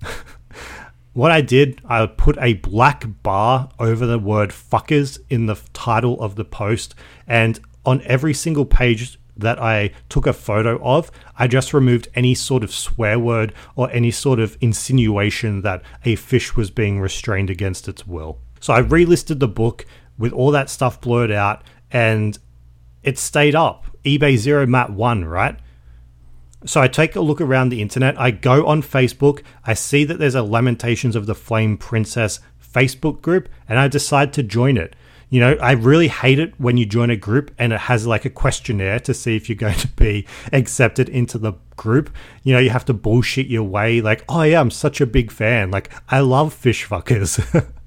What I did, I put a black bar over the word fuckers in the title of the post, and on every single page that I took a photo of, I just removed any sort of swear word or any sort of insinuation that a fish was being restrained against its will. So I relisted the book with all that stuff blurred out, and it stayed up. eBay Zero Mat one, right? So I take a look around the internet, I go on Facebook, I see that there's a Lamentations of the Flame Princess Facebook group, and I decide to join it. You know, I really hate it when you join a group and it has like a questionnaire to see if you're going to be accepted into the group. You know, you have to bullshit your way like, oh yeah, I'm such a big fan. Like, I love Fish Fuckers.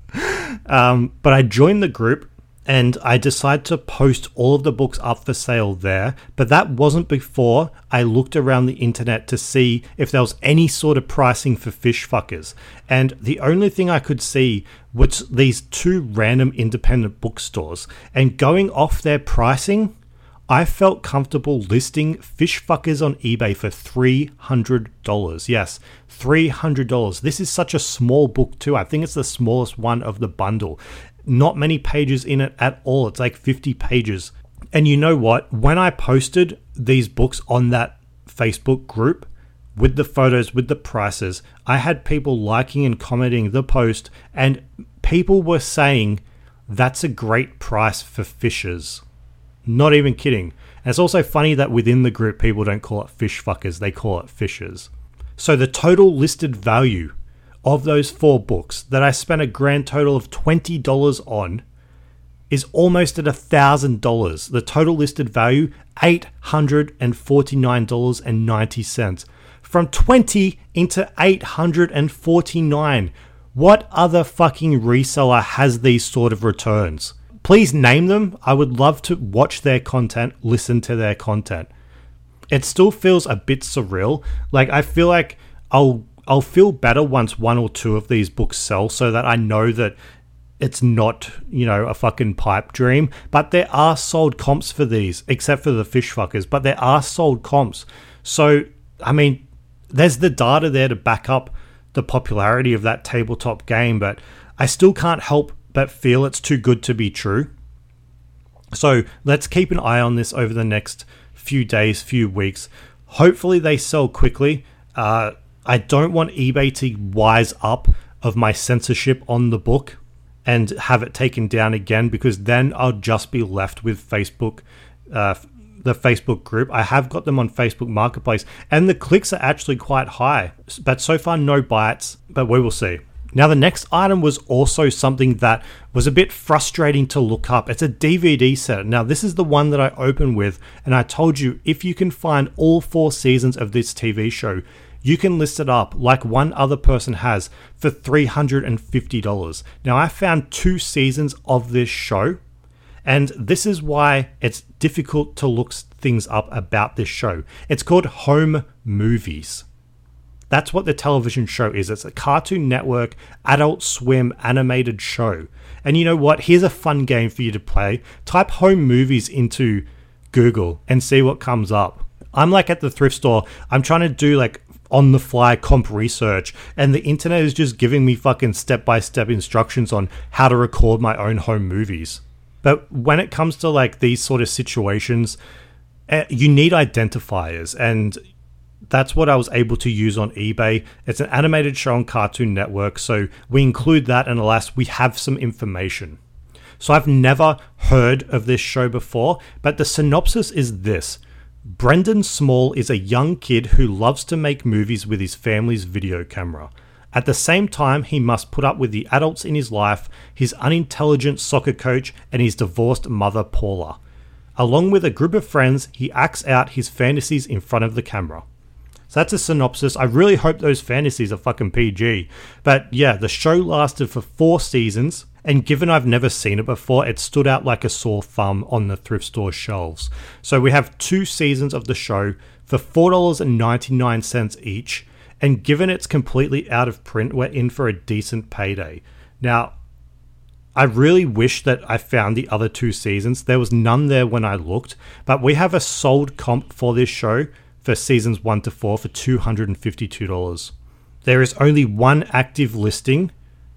um, but I joined the group and I decided to post all of the books up for sale there. But that wasn't before I looked around the internet to see if there was any sort of pricing for Fish Fuckers. And the only thing I could see was these two random independent bookstores. And going off their pricing, I felt comfortable listing Fish Fuckers on eBay for three hundred dollars. Yes, three hundred dollars. This is such a small book too. I think it's the smallest one of the bundle. not many pages in it at all. It's like fifty pages. And you know what? When I posted these books on that Facebook group with the photos, with the prices, I had people liking and commenting the post, and people were saying that's a great price for Fishers. Not even kidding. And it's also funny that within the group, people don't call it fish fuckers, they call it Fishers. So the total listed value of those four books that I spent a grand total of twenty dollars on is almost at one thousand dollars. The total listed value, eight hundred forty-nine dollars and ninety cents. From twenty into eight hundred forty-nine. What other fucking reseller has these sort of returns? Please name them. I would love to watch their content, listen to their content. It still feels a bit surreal. Like, I feel like I'll I'll feel better once one or two of these books sell, so that I know that it's not, you know, a fucking pipe dream. But there are sold comps for these, except for the fish fuckers. But there are sold comps. So, I mean, there's the data there to back up the popularity of that tabletop game. But I still can't help but feel it's too good to be true. So let's keep an eye on this over the next few days, few weeks. Hopefully they sell quickly. Uh, I don't want eBay to wise up of my censorship on the book and have it taken down again, because then I'll just be left with Facebook, uh, the Facebook group. I have got them on Facebook Marketplace, and the clicks are actually quite high, but so far no bites, but we will see. Now, the next item was also something that was a bit frustrating to look up. It's a D V D set. Now, this is the one that I opened with, and I told you if you can find all four seasons of this T V show, you can list it up like one other person has for three hundred fifty dollars. Now, I found two seasons of this show, and this is why it's difficult to look things up about this show. It's called Home Movies. That's what the television show is. It's a Cartoon Network, Adult Swim animated show. And you know what? Here's a fun game for you to play. Type Home Movies into Google and see what comes up. I'm like at the thrift store. I'm trying to do like on the fly comp research, and the internet is just giving me fucking step-by-step instructions on how to record my own home movies. But when it comes to like these sort of situations, uh, you need identifiers, and that's what I was able to use on eBay. It's an animated show on Cartoon Network, so we include that, and alas, we have some information. So I've never heard of this show before, but the synopsis is this. Brendan Small is a young kid who loves to make movies with his family's video camera. At the same time, he must put up with the adults in his life, his unintelligent soccer coach, and his divorced mother, Paula. Along with a group of friends, he acts out his fantasies in front of the camera. So that's a synopsis. I really hope those fantasies are fucking P G. But yeah, the show lasted for four seasons, and given I've never seen it before, it stood out like a sore thumb on the thrift store shelves. So we have two seasons of the show for four dollars and ninety-nine cents each, and given it's completely out of print, we're in for a decent payday. Now, I really wish that I found the other two seasons. There was none there when I looked, but we have a sold comp for this show for seasons one to four for two hundred fifty-two dollars. There is only one active listing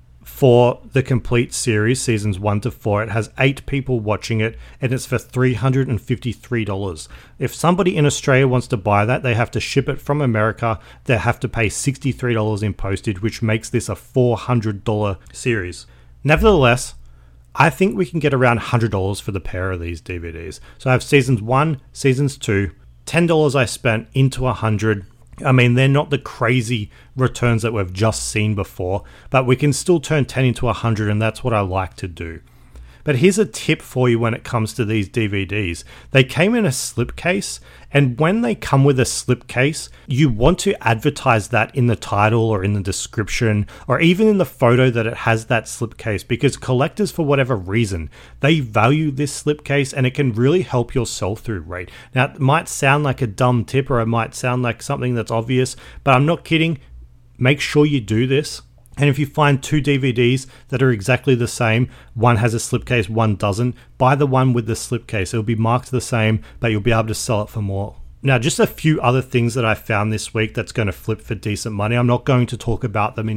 for the complete series, seasons one to four. It has eight people watching it, and it's for three hundred fifty-three dollars. If somebody in Australia wants to buy that, they have to ship it from America. They have to pay sixty-three dollars in postage, which makes this a four hundred dollars series. Nevertheless, I think we can get around one hundred dollars for the pair of these D V Ds. So I have seasons one, seasons two, ten dollars I spent into one hundred dollars. I mean, they're not the crazy returns that we've just seen before, but we can still turn ten into one hundred, and that's what I like to do. But here's a tip for you when it comes to these D V Ds. They came in a slipcase, and when they come with a slipcase, you want to advertise that in the title or in the description or even in the photo that it has that slipcase, because collectors, for whatever reason, they value this slipcase, and it can really help your sell-through rate. Now, it might sound like a dumb tip, or it might sound like something that's obvious, but I'm not kidding. Make sure you do this. And if you find two D V Ds that are exactly the same, one has a slipcase, one doesn't, buy the one with the slipcase. It'll be marked the same, but you'll be able to sell it for more. Now, just a few other things that I found this week that's going to flip for decent money. I'm not going to talk about them in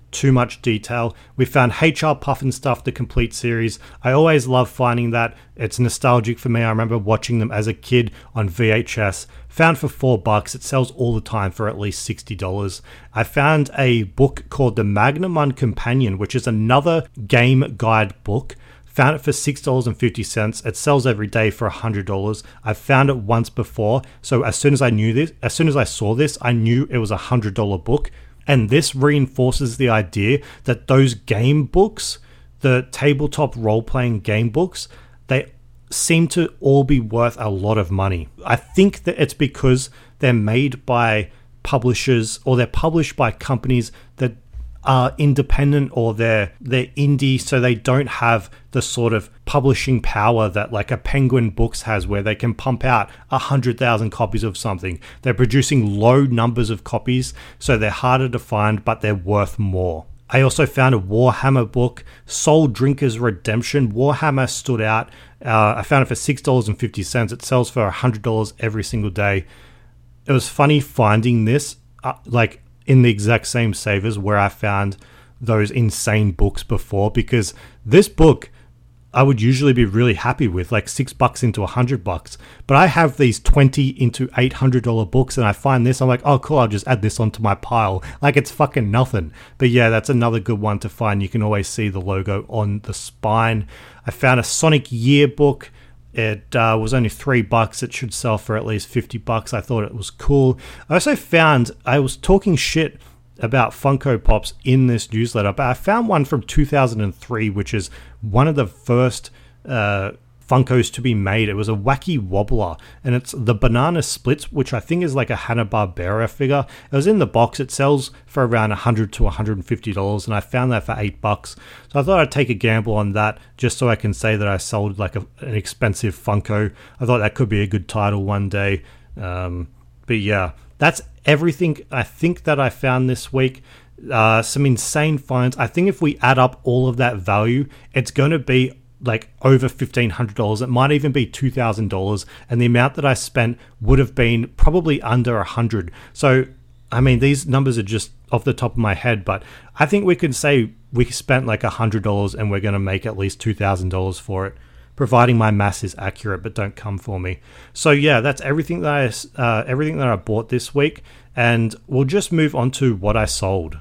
too much detail. We found H R Puffin Stuff, the complete series. I always love finding that. It's nostalgic for me. I remember watching them as a kid on V H S. Found for four bucks. It sells all the time for at least sixty dollars. I found a book called The Magnamon Companion, which is another game guide book. Found it for six dollars and fifty cents. It sells every day for one hundred dollars. I've found it once before. So as soon as I knew this, as soon as I saw this, I knew it was a one hundred dollars book. And this reinforces the idea that those game books, the tabletop role-playing game books, they seem to all be worth a lot of money. I think that it's because they're made by publishers, or they're published by companies that are independent, or they're they're indie, so they don't have the sort of publishing power that like a Penguin Books has, where they can pump out a hundred thousand copies of something. They're producing low numbers of copies, so they're harder to find, but they're worth more. I also found a Warhammer book, Soul Drinker's Redemption. Warhammer stood out. Uh, I found it for six dollars and fifty cents. It sells for one hundred dollars every single day. It was funny finding this, uh, like, in the exact same savers where I found those insane books before, because this book I would usually be really happy with, like six bucks into a hundred bucks. But I have these twenty into eight hundred dollar books, and I find this, I'm like, oh cool, I'll just add this onto my pile. Like it's fucking nothing. But yeah, that's another good one to find. You can always see the logo on the spine. I found a Sonic Yearbook. It uh, was only three bucks. It should sell for at least fifty bucks. I thought it was cool. I also found, I was talking shit about Funko Pops in this newsletter, but I found one from two thousand three, which is one of the first uh, Funkos to be made. It was a Wacky Wobbler, and it's the Banana Splits, which I think is like a Hanna-Barbera figure. It was in the box. It sells for around one hundred to one hundred fifty dollars, and I found that for eight bucks. So I thought I'd take a gamble on that, just so I can say that I sold like a, an expensive Funko. I thought that could be a good title one day. Um, but yeah, that's everything I think that I found this week. Uh, some insane finds. I think if we add up all of that value, it's going to be like over fifteen hundred dollars. It might even be two thousand dollars, and the amount that I spent would have been probably under one hundred. So I mean, these numbers are just off the top of my head, but I think we can say we spent like one hundred dollars and we're going to make at least two thousand dollars for it, providing my math is accurate, but don't come for me. So yeah, that's everything that I uh, everything that I bought this week, and we'll just move on to what I sold.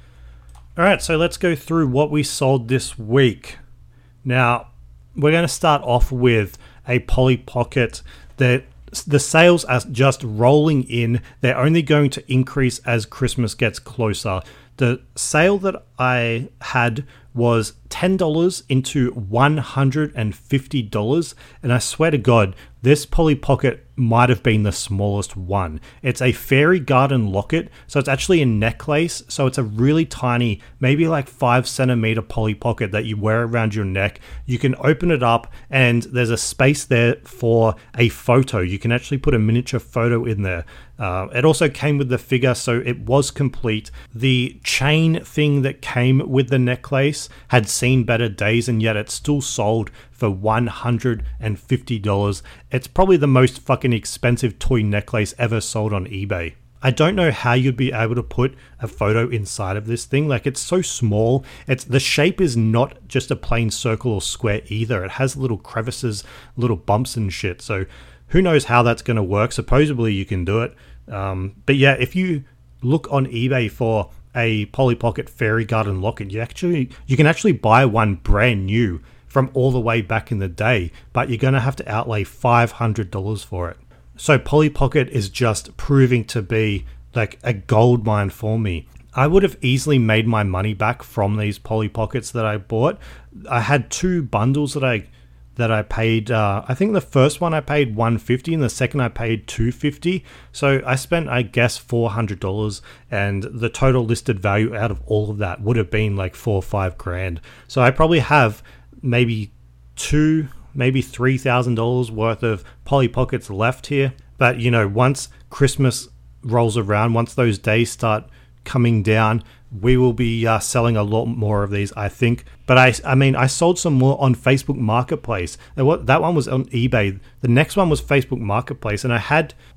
All right, so let's go through what we sold this week. Now, we're going to start off with a Polly Pocket that the sales are just rolling in. They're only going to increase as Christmas gets closer. The sale that I had was ten dollars into one hundred fifty dollars, and I swear to God, this Polly Pocket might have been the smallest one. It's a fairy garden locket, so it's actually a necklace, so it's a really tiny, maybe like five centimeter Polly Pocket that you wear around your neck. You can open it up, and there's a space there for a photo. You can actually put a miniature photo in there. Uh, it also came with the figure, so it was complete. The chain thing that came with the necklace had seen better days, and yet it still sold for one hundred fifty dollars. It's probably the most fucking expensive toy necklace ever sold on eBay. I don't know how you'd be able to put a photo inside of this thing. Like, it's so small. It's the shape is not just a plain circle or square either. It has little crevices, little bumps and shit. So who knows how that's going to work. Supposedly you can do it. Um, but yeah, if you look on eBay for a Polly Pocket Fairy Garden Locket, you actually you can actually buy one brand new from all the way back in the day, but you're going to have to outlay five hundred dollars for it. So Polly Pocket is just proving to be like a gold mine for me. I would have easily made my money back from these Polly Pockets that I bought. I had two bundles that I that I paid. Uh, I think the first one I paid one hundred fifty dollars and the second I paid two hundred fifty dollars. So I spent, I guess, four hundred dollars, and the total listed value out of all of that would have been like four or five grand. So I probably have maybe two, maybe three thousand dollars worth of Polly Pockets left here. But you know, once Christmas rolls around, once those days start coming down, we will be uh, selling a lot more of these, I think. But I, I mean, I sold some more on Facebook Marketplace. And what that one was on eBay. The next one was Facebook Marketplace, and I had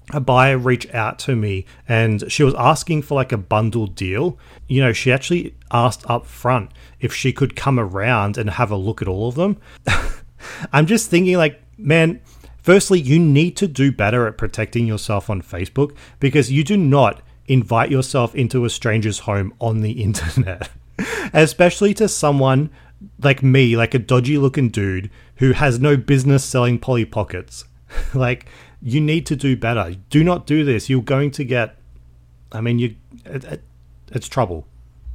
a buyer reached out to me and she was asking for like a bundle deal. You know, she actually asked up front if she could come around and have a look at all of them. I'm just thinking like, man, firstly, you need to do better at protecting yourself on Facebook because you do not invite yourself into a stranger's home on the internet, especially to someone like me, like a dodgy looking dude who has no business selling Polly Pockets. Like, you need to do better. Do not do this. You're going to get, I mean, you, it, it, it's trouble.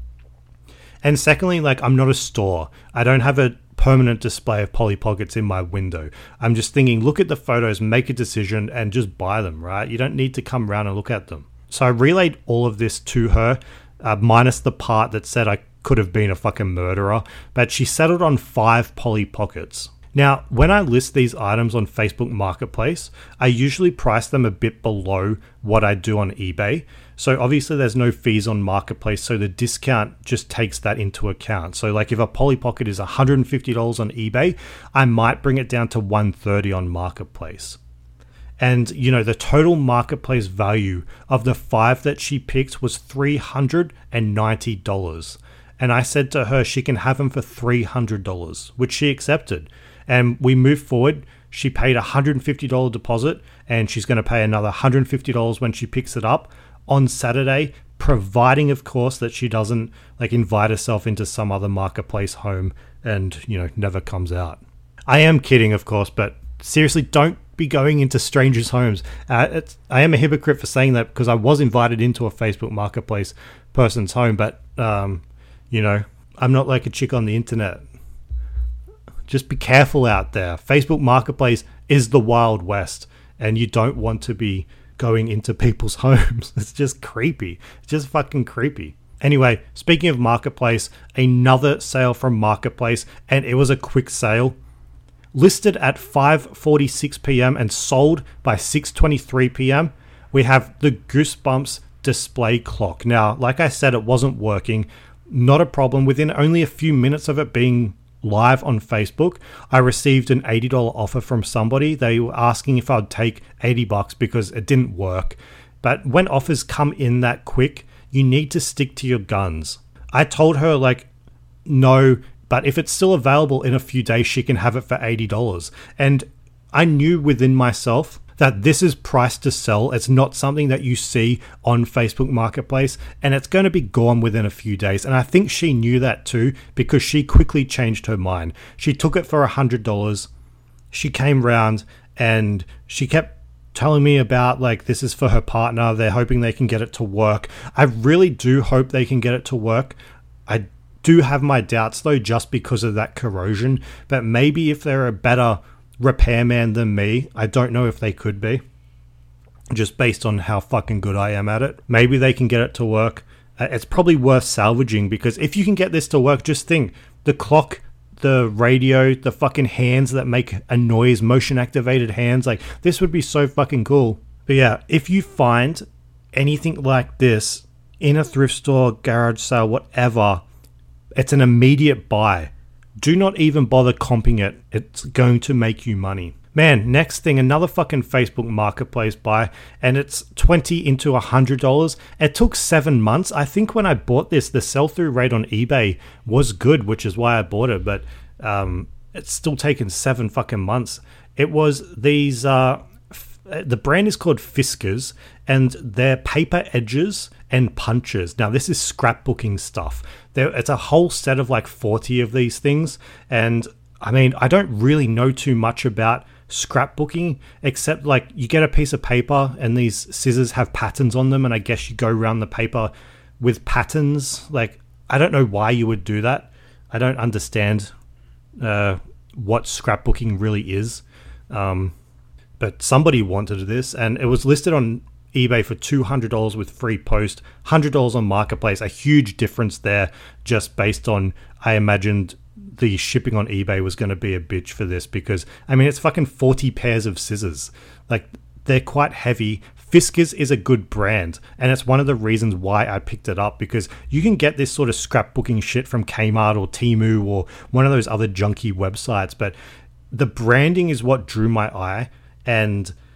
And secondly, like, I'm not a store. I don't have a permanent display of Polly Pockets in my window. I'm just thinking, look at the photos, make a decision, and just buy them, right? You don't need to come around and look at them. So I relayed all of this to her, uh, minus the part that said I could have been a fucking murderer, but she settled on five Polly Pockets. Now, when I list these items on Facebook Marketplace, I usually price them a bit below what I do on eBay. So obviously there's no fees on Marketplace, so the discount just takes that into account. So like if a Polly Pocket is one hundred fifty dollars on eBay, I might bring it down to one hundred thirty dollars on Marketplace. And, you know, the total Marketplace value of the five that she picked was three hundred ninety dollars. And I said to her she can have them for three hundred dollars, which she accepted. And we moved forward. She paid a one hundred fifty dollars deposit, and she's going to pay another one hundred fifty dollars when she picks it up on Saturday, providing, of course, that she doesn't like invite herself into some other Marketplace home and, you know, never comes out. I am kidding, of course, but seriously, don't be going into strangers' homes. Uh, it's, I am a hypocrite for saying that because I was invited into a Facebook Marketplace person's home, but, um, you know, I'm not like a chick on the internet. Just be careful out there. Facebook Marketplace is the Wild West, and you don't want to be going into people's homes. It's just creepy. It's just fucking creepy. Anyway, speaking of Marketplace, another sale from Marketplace, and it was a quick sale. Listed at five forty-six p.m. and sold by six twenty-three p.m. We have the Goosebumps display clock. Now, like I said, it wasn't working. Not a problem. Within only a few minutes of it being live on Facebook, I received an eighty dollars offer from somebody. They were asking if I'd take eighty bucks because it didn't work. But when offers come in that quick, you need to stick to your guns. I told her, like, no, but if it's still available in a few days, she can have it for eighty dollars. And I knew within myself that this is priced to sell. It's not something that you see on Facebook Marketplace, and it's going to be gone within a few days. And I think she knew that too, because she quickly changed her mind. She took it for one hundred dollars. She came round and she kept telling me about, like, this is for her partner. They're hoping they can get it to work. I really do hope they can get it to work. I do have my doubts though, just because of that corrosion, but maybe if they're a better repairman than me, I don't know if they could be, just based on how fucking good I am at it. Maybe they can get it to work. Uh, it's probably worth salvaging, because if you can get this to work, just think, the clock, the radio, the fucking hands that make a noise, motion activated hands, like, this would be so fucking cool. But yeah, if you find anything like this in a thrift store, garage sale, whatever, it's an immediate buy. Do not even bother comping it. It's going to make you money. Man, next thing, another fucking Facebook Marketplace buy, and it's twenty into one hundred dollars. It took seven months. I think when I bought this, the sell-through rate on eBay was good, which is why I bought it, but um, it's still taken seven fucking months. It was these, uh, f- the brand is called Fiskars, and they're paper edges and punches. Now, this is scrapbooking stuff. There, it's a whole set of like forty of these things, and I mean, I don't really know too much about scrapbooking, except like you get a piece of paper and these scissors have patterns on them, and I guess you go around the paper with patterns. Like, I don't know why you would do that. I don't understand uh, what scrapbooking really is, um, but somebody wanted this, and it was listed on eBay for two hundred dollars with free post, one hundred dollars on Marketplace. A huge difference there, just based on, I imagined the shipping on eBay was going to be a bitch for this, because I mean, it's fucking forty pairs of scissors. Like, they're quite heavy. Fiskars is a good brand, and it's one of the reasons why I picked it up, because you can get this sort of scrapbooking shit from Kmart or Temu or one of those other junky websites, but the branding is what drew my eye, and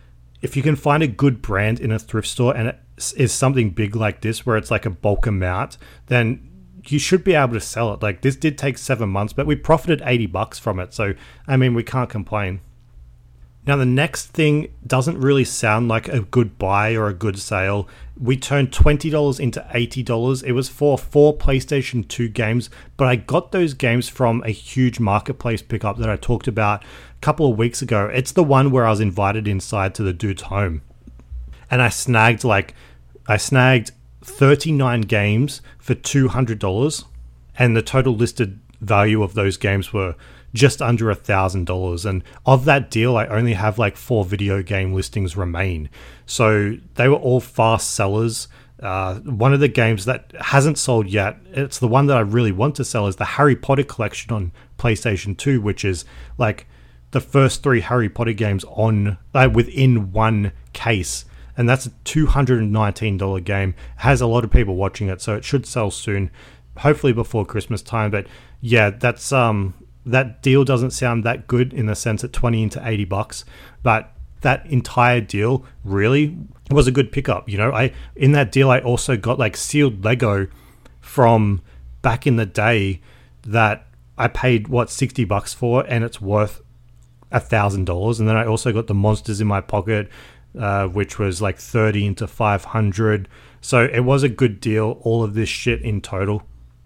if you can find a good brand in a thrift store and it is something big like this, where it's like a bulk amount, then you should be able to sell it. Like, this did take seven months, but we profited eighty bucks from it. So, I mean, we can't complain. Now, the next thing doesn't really sound like a good buy or a good sale. We turned twenty dollars into eighty dollars. It was for four PlayStation two games, but I got those games from a huge marketplace pickup that I talked about a couple of weeks ago. It's the one where I was invited inside to the dude's home. And I snagged like, I snagged thirty-nine games for two hundred dollars. And the total listed value of those games were just under a thousand dollars, and of that deal I only have like four video game listings remain, so they were all fast sellers. Uh, one of the games that hasn't sold yet, it's the one that I really want to sell, is the Harry Potter collection on PlayStation two, which is like the first three Harry Potter games on uh, within one case, and that's a two hundred nineteen dollars game. It has a lot of people watching it, so it should sell soon, hopefully before Christmas time. But yeah, that's um that deal doesn't sound that good in the sense at twenty into eighty bucks, but that entire deal really was a good pickup. You know, I in that deal I also got like sealed Lego from back in the day that I paid what sixty bucks for, and it's worth a thousand dollars. And then I also got the Monsters in My Pocket, uh, which was like thirty into five hundred. So it was a good deal. All of this shit in total,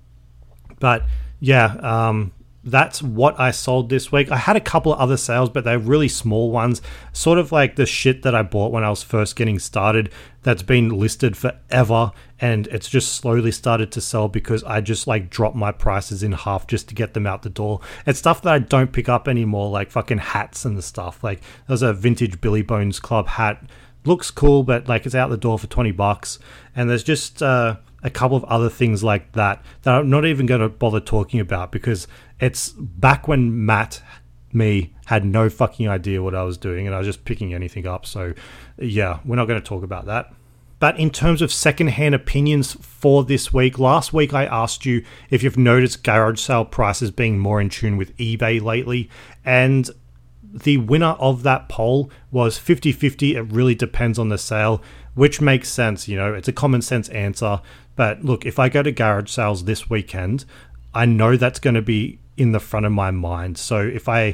but yeah. Um, That's what I sold this week. I had a couple of other sales, but they're really small ones. Sort of like the shit that I bought when I was first getting started that's been listed forever, and it's just slowly started to sell because I just like dropped my prices in half just to get them out the door. It's stuff that I don't pick up anymore, like fucking hats and the stuff. Like there's a vintage Billy Bones Club hat. Looks cool, but like it's out the door for twenty bucks. And there's just uh, a couple of other things like that that I'm not even going to bother talking about because it's back when Matt, me, had no fucking idea what I was doing and I was just picking anything up. So yeah, we're not going to talk about that. But in terms of secondhand opinions for this week, last week I asked you if you've noticed garage sale prices being more in tune with eBay lately. And the winner of that poll was fifty-fifty. It really depends on the sale, which makes sense. You know, it's a common sense answer. But look, if I go to garage sales this weekend, I know that's going to be in the front of my mind. So if I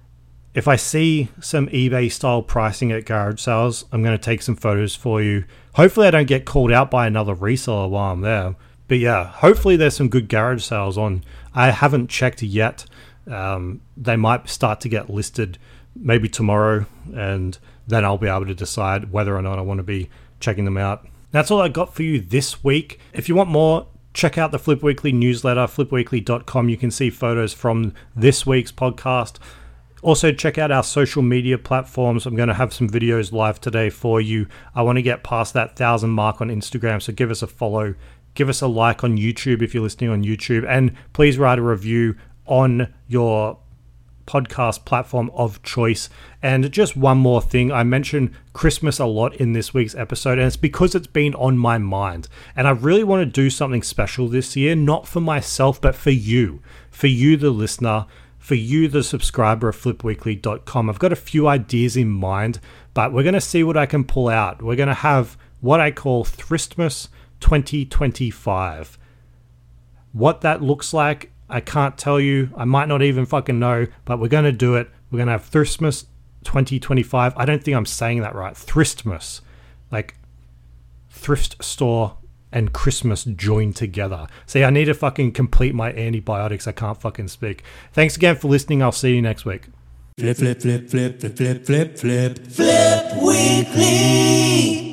if I see some eBay style pricing at garage sales, I'm going to take some photos for you. Hopefully I don't get called out by another reseller while I'm there. But yeah, hopefully there's some good garage sales on. I haven't checked yet. Um, they might start to get listed maybe tomorrow, and then I'll be able to decide whether or not I want to be checking them out. That's all I got for you this week. If you want more, check out the Flip Weekly newsletter, flip weekly dot com. You can see photos from this week's podcast. Also, check out our social media platforms. I'm going to have some videos live today for you. I want to get past that thousand mark on Instagram, so give us a follow. Give us a like on YouTube if you're listening on YouTube. And please write a review on your podcast platform of choice. And just one more thing, I mentioned Christmas a lot in this week's episode, and it's because it's been on my mind. And I really want to do something special this year, not for myself, but for you, for you, the listener, for you, the subscriber of flip weekly dot com. I've got a few ideas in mind, but we're going to see what I can pull out. We're going to have what I call Thristmas twenty twenty-five. What that looks like, I can't tell you. I might not even fucking know, but we're going to do it. We're going to have Thristmas twenty twenty-five. I don't think I'm saying that right. Thristmas. Like thrift store and Christmas joined together. See, I need to fucking complete my antibiotics. I can't fucking speak. Thanks again for listening. I'll see you next week. Flip, flip, flip, flip, flip, flip, flip, flip, Flip Weekly.